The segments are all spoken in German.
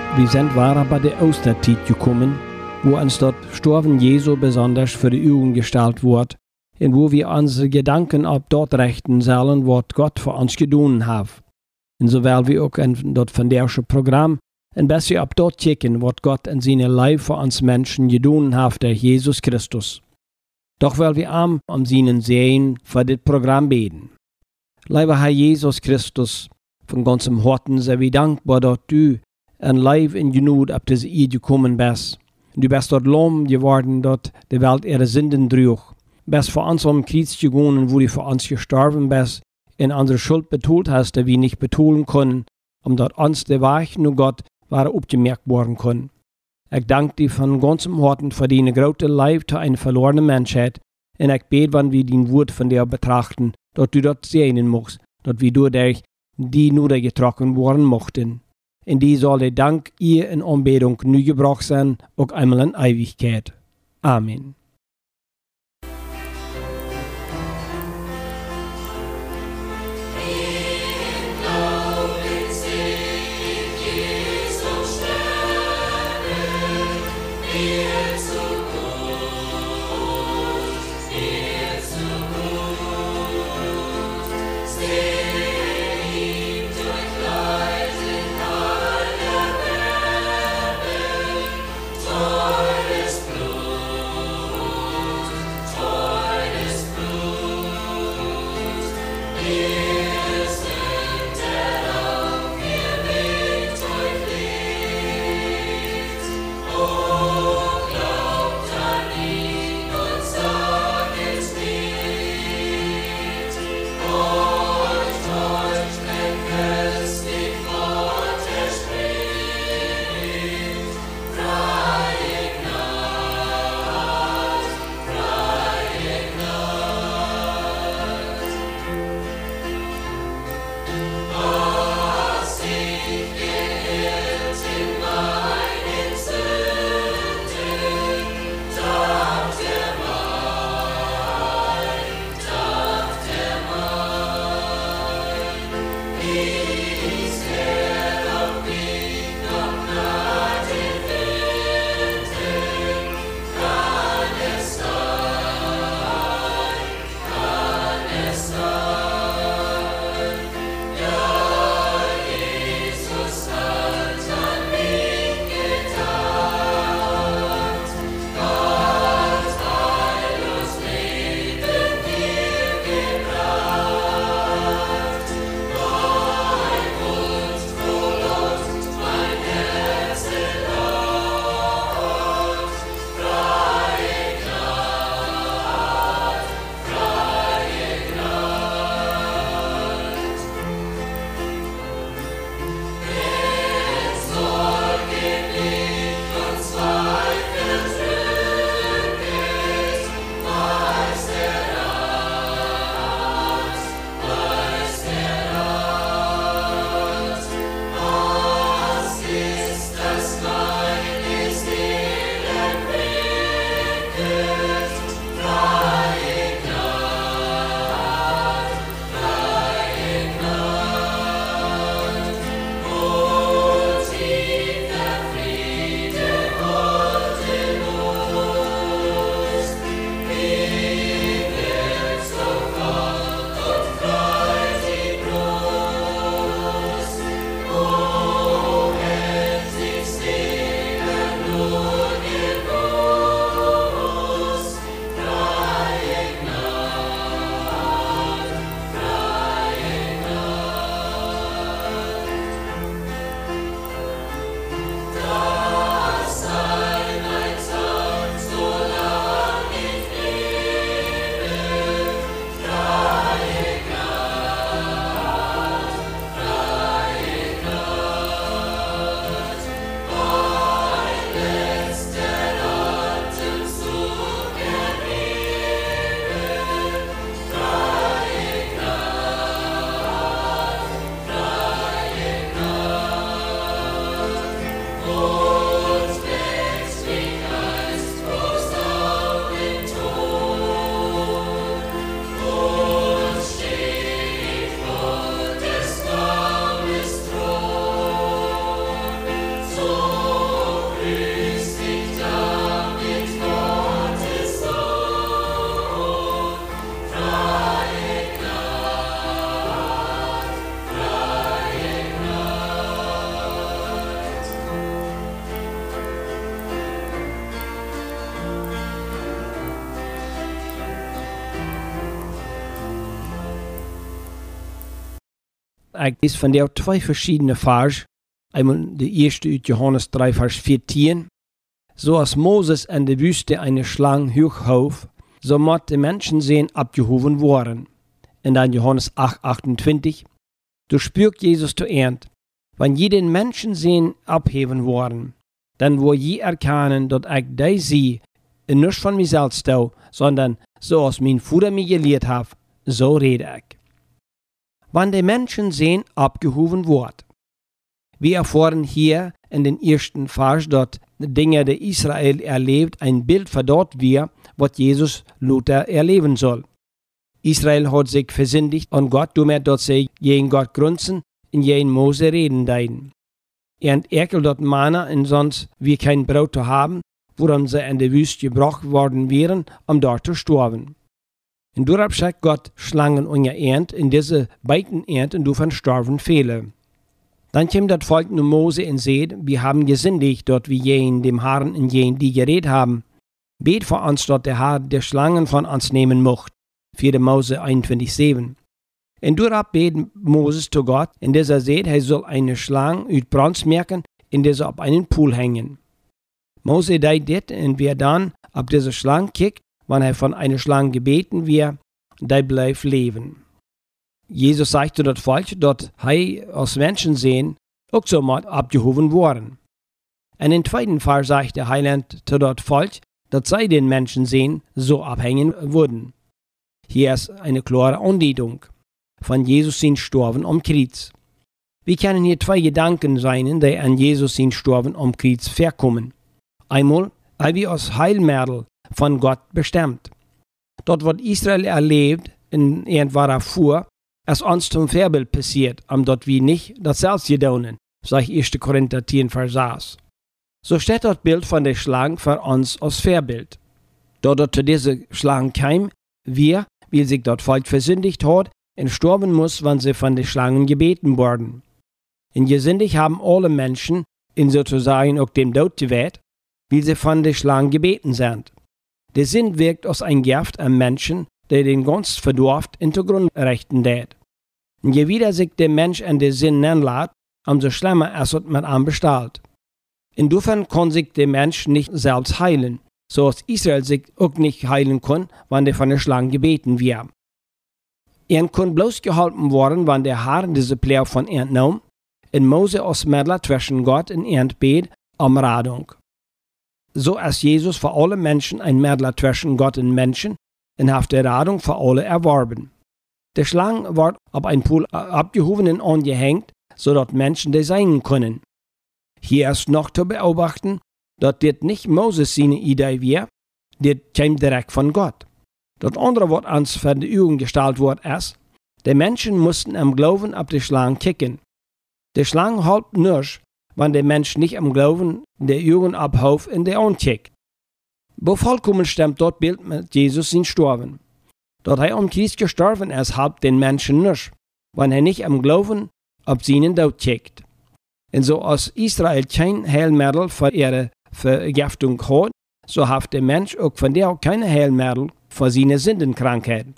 Wir sind wahrer bei der Osterzeit gekommen, wo uns dort Sterben Jesu besonders für die Augen gestellt wird und wo wir unsere Gedanken auf dort richten sollen, was Gott für uns getan hat. Und so werden wir auch in dort von derschen Programm ein bisschen auf dort checken, was Gott in seinem Leib für uns Menschen getan hat, der Jesus Christus. Doch weil wir am seinen Sehen für das Programm beten. Lieber Herr Jesus Christus, von ganzem Herzen sind wir dankbar, dass du ein Leib in Genut auf diese Erde gekommen bist. Du bist dort Lamm geworden, dort die Welt ihre Sünden trug. Bist für uns am Kreuz gegangen, wo du für uns gestorben bist, in unsere Schuld betont hast, die wir nicht betonen können, dort uns der Weg nur Gott war aufgemerkt worden können. Ich danke dir von ganzem Herzen für deine große Leib zu einer verlorenen Menschheit. Und ich bete, wenn wir dein Wort von dir betrachten, dass du dort sehen musst, dass wir durch die niedergetragen worden mochten. In die soll der Dank ihr in Anbetung nu gebracht sein, auch einmal in Ewigkeit. Amen. ich von der zwei verschiedene Vers. Einmal die erste aus Johannes 3, Vers 14. So als Moses in der Wüste eine Schlange hochhob, so muss die Menschen sehen abgehoben worden. Und dann Johannes 8, 28. Du spürst Jesus zu Ernst, wenn jeden Menschen sehen abheben worden, dann wo je erkennen, dass ich dich sehe, und nicht von mir selbst tue, sondern so als mein Vater mir gelehrt hat, so rede ich. Wenn die Menschen sehen abgehoben wird. Wir erfahren hier in den ersten Vers, dass Dinge, die Israel erlebt, ein Bild für dort wir, was Jesus Luther erleben soll. Israel hat sich versündigt an Gott, damit dass sie gegen Gott grunzen und gegen Mose reden deiden. Und ekel dort Manna und sonst wir kein Brot zu haben, woran sie in der Wüste gebracht worden wären, um dort zu sterben. Und darauf schickt Gott Schlangen und Ernte in diese beiden Ernten davon sterben viele. Dann kommt das Volk zu Mose und sagt, wir haben gesündigt, dort wir jenen dem Herrn und jenen die geredet haben. Bet für uns, dass der Herr die Schlangen von uns nehmen mocht. 4. Mose 21,7. Und darauf bet Moses zu Gott, in der er sagt, er soll eine Schlange aus Bronze merken, in der sie auf einen Pool hängen. Mose deed dit, und wer dann auf diese Schlange kickt, wenn er von einer Schlange gebeten wird, der bleibt leben. Jesus sagte das Volk, dass er als Menschen sehen, auch so mal abgehoben worden. Und im zweiten Fall sagt der Heiland zu das Volk, dass sie den Menschen sehen, so abhängen würden. Hier ist eine klare Andeutung von Jesus sein Sterben am Kreuz. Wir können hier zwei Gedanken sein, die an Jesus sein Sterben am Kreuz verkommen. Einmal, er wird als Heilmittel von Gott bestimmt. Dort, was Israel erlebt, in irgendwann vor, es uns zum Vorbild passiert, dort wir nicht das selbst gedonen, sagt 1. Korinther 10, Vers 6. So steht das Bild von der Schlange für uns als Vorbild. Dort zu dieser Schlange kam, weil sich dort Volk versündigt hat und sterben muss, wenn sie von den Schlangen gebeten wurden. Und gesündigt haben alle Menschen, in sozusagen auch dem Tod gewährt, wie sie von den Schlangen gebeten sind. Der Sinn wirkt aus ein Gift am Menschen, der den ganz verdorft in den Grundrechten tät. Und je wieder sich der Mensch an den Sinn nennen lässt, umso schlimmer ist es mit ihm bestellt. Insofern kann sich der Mensch nicht selbst heilen, so als Israel sich auch nicht heilen kann, wenn der von der Schlange gebeten wird. Er kann bloß geholfen werden, wenn der Herr diese Pläne von entnahm, und Mose als Mittler zwischen Gott und Erdbet um Radung. So ist Jesus für alle Menschen ein Mittler zwischen Gott und Menschen und hat die Radung für alle erworben. Die Schlange wird auf ein Pool abgehoben und angehängt, sodass Menschen die sein können. Hier ist noch zu beobachten, dass das nicht Moses seine Idee war, das kommt direkt von Gott. Das andere, was uns für die Übung gestellt wird, ist, die Menschen mussten am Glauben auf die Schlange kicken. Die Schlange hilft nur, wenn der Mensch nicht am Glauben der Übung abhauft und der ankickt. Wo vollkommen stimmt dort Bild mit Jesus sein Sterben. Dort er am Kreuz gestorben ist, hilft den Menschen nicht, wenn er nicht am Glauben auf seinen Tod kickt. Und so als Israel kein Heilmittel für ihre Vergiftung hat, so hat der Mensch auch von der keine Heilmittel für seine Sündenkrankheiten.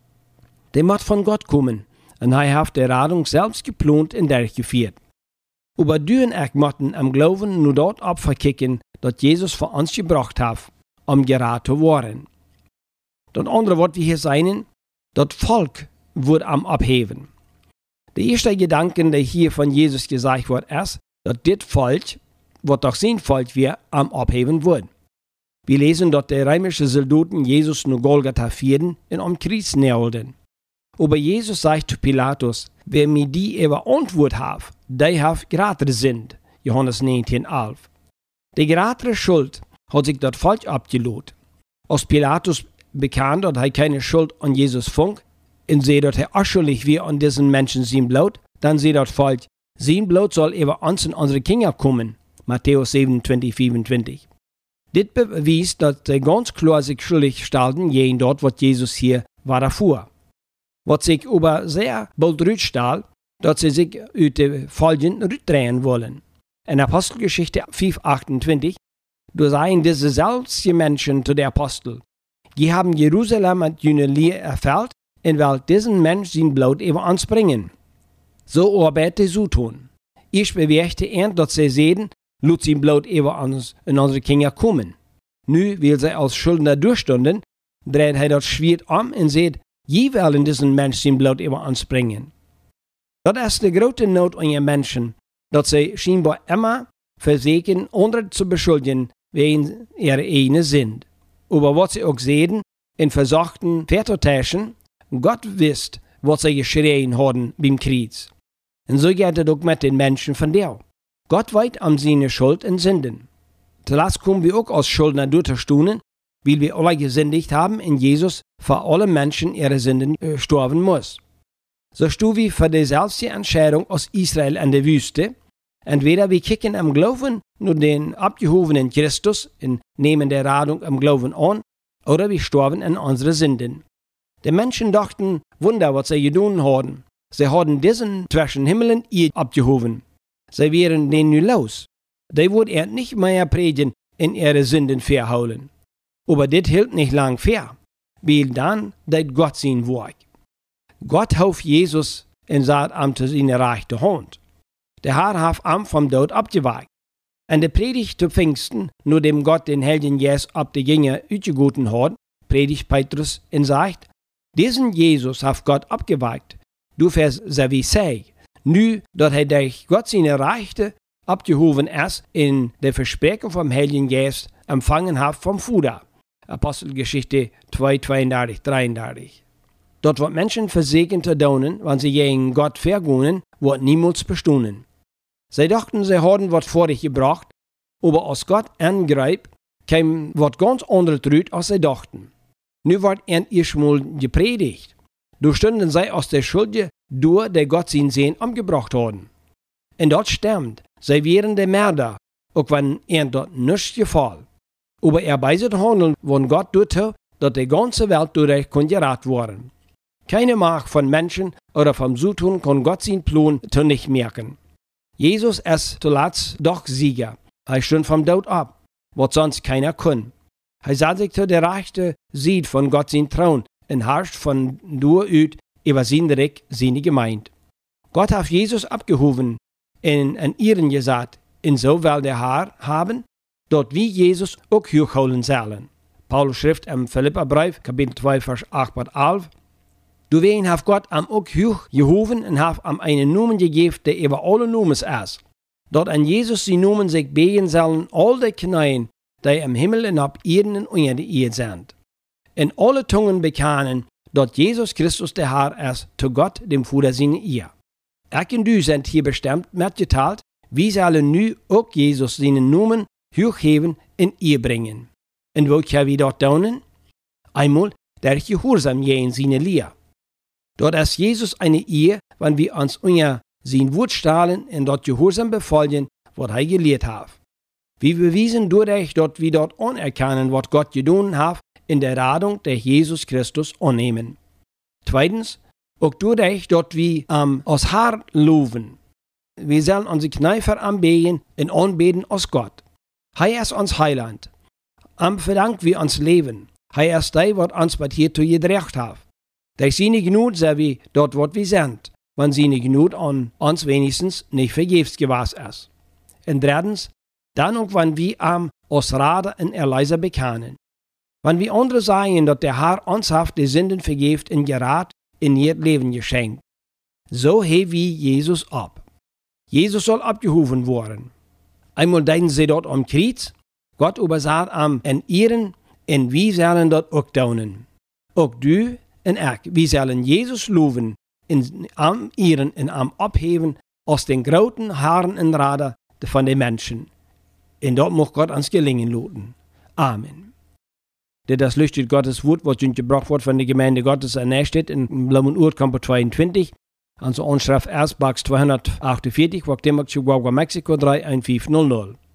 Der muss von Gott kommen, und er hat die Radung selbst geplant und durchgeführt. Aber du und ich möchten am Glauben nur dort abverkicken, dass Jesus für uns gebracht hat, um gerettet zu werden. Das andere, was wir hier sehen, das Volk wird am Abheben. Der erste Gedanke, der hier von Jesus gesagt wird, ist, dass das Volk, was doch sein Volk wir, am Abheben wird. Wir lesen, dass die römischen Soldaten Jesus nur Golgatha führten und am Kreuz nailten. Aber Jesus sagt zu Pilatus, wer mir die über Antwort hat, der hat gratis sind. Johannes 19,11. Die gratis Schuld hat sich das Volk abgelohnt. Als Pilatus bekannt, dass er keine Schuld an Jesus fand, und sieht, dass er schuldig wie an diesen Menschen sein Blut, dann sieht das Volk, sein Blut soll über uns und unsere Kinder kommen. Matthäus 27, 24. Das beweist, dass sie ganz klar sich schuldig stellten, gegen dort, was Jesus hier war davor. Was sich aber sehr bald rückstellt, dass sie sich aus den Folgen rückdrehen wollen. In Apostelgeschichte 5,28, da sagen diese selbst Menschen zu den Aposteln, die haben Jerusalem mit jünger Lehre erfüllt, und will diesen Mensch sein Blut über uns bringen. So arbeitet so tun. Ich bewegte erst, dass sie sehen, lut sie bloß über uns in unsere Kinder kommen. Nu, weil sie als Schuldner durchstunden, dreht er das Schwert um und sagt, je wollen diesen Menschen bloß über uns bringen. Das ist die große Not an den Menschen, dass sie scheinbar immer versuchen, andere zu beschuldigen, wegen ihrer eigenen sind. Aber was sie auch sehen, in versuchten Vertäuschen, Gott wisst, was sie geschrien haben beim Krieg. Und so geht es auch mit den Menschen von dir. Gott weiß um seine Schuld und Sünden. Zuletzt kommen wir auch als Schuldner durchstunden, weil wir alle gesündigt haben und Jesus für alle Menschen ihre Sünden sterben muss. So stehen wir für die selbste Entscheidung aus Israel in der Wüste. Entweder wir kicken am Glauben nur den abgehobenen Christus und nehmen die Radung am Glauben an, oder wir sterben in unsere Sünden. Die Menschen dachten, Wunder, was sie getan haben. Sie haben diesen zwischen Himmel und Erde abgehoben. Sie wären den nu los. Die würden nicht mehr predigen in ihre Sünden verhaulen. Aber das hielt nicht lang fair, weil dann deed Gott sein Werk. Gott half Jesus und sagt ihm zu seiner rechten Hand. Der Herr hat ihm vom Tod abgewagt. Und der Predigt zu Pfingsten, nur dem Gott den Heiligen Geist ab die Jünger ausgegoten hat, predigt Petrus und sagt, diesen Jesus hat Gott abgewagt. Du wirst so wie sei, nu, dass er durch Gott seine Rechte abgehoben ist, in der Versprechung vom Heiligen Geist empfangen hat vom Vater. Apostelgeschichte 2, 32, 33. Dort wird Menschen versägen zu tun, wenn sie gegen Gott vergehen, wird niemals bestehen. Sie dachten, sie hadden was vor sich gebracht, aber als Gott angreift, kam was ganz anderes raus, als sie dachten. Nu wird erstmal gepredigt. Du stunden sie aus der Schuld durch, der Gott sein Sehen umgebracht haben. Und dort stimmt, sie wären der Mörder, auch wenn dort nichts gefällt. Aber bei diesem Handeln, von Gott tut, dass die ganze Welt dadurch gerettet worden. Keine Macht von Menschen oder vom Zutun kann Gott sein Plan nicht merken. Jesus ist zuletzt doch Sieger. Er stund vom Tod ab, was sonst keiner kann. Er sah sich zu der rechten Seite von Gott sein Thron und herrscht von durch ut über sein Reich, seine Gemeinde. Gott hat Jesus abgehoben und an ihren gesagt, in so will der Herr haben, dort wie Jesus auch hochholen sollen. Paulus schrift im Philipperbrief, Kapitel 2, Vers 8 bis 11, du wen hat Gott am auch hoch gehoben und hat am einen Namen gegeben, der über alle Namen ist. Dort an Jesus die Namen sich beten sollen, all die Knien, die im Himmel und ab Erden und unter der Erde sind. In alle Zungen bekennen, dass Jesus Christus der Herr ist, zu Gott, dem Vater seine Ehe. Ich und du sind hier bestimmt mitgeteilt, wie sollen nu auch Jesus seinen Namen hochheben und ihr bringen. Und wo können wir dort tun? Einmal, der Gehorsam in seine Lehre. Dort ist Jesus eine Ehe, wenn wir uns unter sein Wort stellen und dort Gehorsam befolgen, was er gelehrt hat. Wir bewiesen dadurch, dass wir dort anerkennen, was Gott getan hat, in der Radung der Jesus Christus annehmen. Zweitens, auch dadurch, dass wir aus Herr loben. Wir sollen unsere Knie anbeten und anbeten aus Gott. Er ist uns Heiland. Verdankt wir uns Leben. Er ist der, was uns bei hier zu gedreht hat. Durch seine Gnade sind wir dort, wo wir sind, wenn seine Gnade an uns wenigstens nicht vergebens gewesen ist. Und drittens, dann auch, wenn wir aus Rade und Erleiser bekennen. Wenn wir andere sagen, dass der Herr uns haft die Sünden vergibt und gerät in ihr Leben geschenkt. So heben wir Jesus ab. Jesus soll abgehoben werden. Einmal denken sie dort am Kreuz, Gott übersagt in ihren, und wir sollen dort auch tun. Auch du und ich, wir sollen Jesus loben, am ihren und am abheben aus den großen Haaren und Rader von den Menschen. Und dort muss Gott uns gelingen lassen. Amen. Das leuchtet Gottes Wort, was uns gebracht wird von der Gemeinde Gottes an steht in Blumenurt, Kampo 22. Also Anschrift Erzbachs 248, Wachtimmer, Chihuahua, Mexiko 31500.